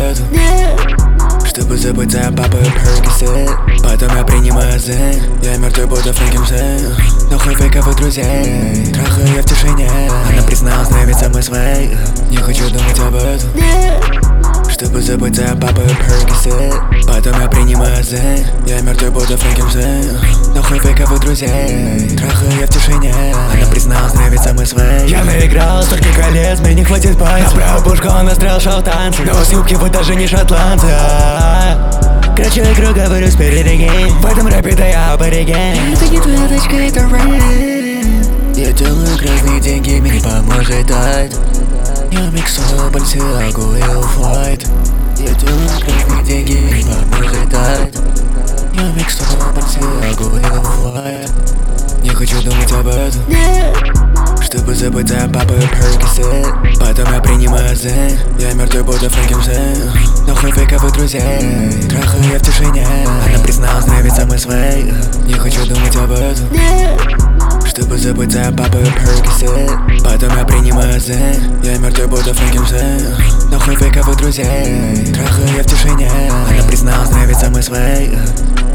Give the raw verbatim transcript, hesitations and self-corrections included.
этом. Чтобы забыть за папой Перкисет. Потом я принимаю зен. Я мертвый, будто Франкенштейн. Нахуй фейковых друзей. Трахаю я в тишине. Она призналась, нравится мой свей. Не хочу думать об этом. Чтобы забыть за папой Перкисет. Потом я принимаю зен. Я мертвый, будто Франкенштейн. Нахуй фейковых друзей. Трахаю я в тишине. Она призналась, нравится мой свей. Я наиграл столько колец, мне не хватит пальцев. Направо пушку, он настрел танцы. Но с юбки вы даже не шотландцы. Крачу игру, говорю спереди. В этом рэпе да я абориген. Это не твоя точка, это рэп. Я делаю грязные деньги, мне не поможет дать. Я миксую Balenciaga и Off-White. Я делаю грязные деньги, мне не поможет дать. Я миксую Balenciaga и Off-White. Не хочу думать об этом. Чтобы забыть за папой Перкисет. Потом я принимаю зен. Я мертвый, будто Франкенштейн. Нахуй фейковых друзей. Трахаю я в тишине. Она призналась, нравится мой свей. Не хочу думать об этом. Чтобы забыть за папой Перкисет. Потом я принимаю зен. Я мертвый, будто Франкенштейн. Нахуй фейковых друзей. Трахаю я в тишине. Она призналась, нравится мой свей.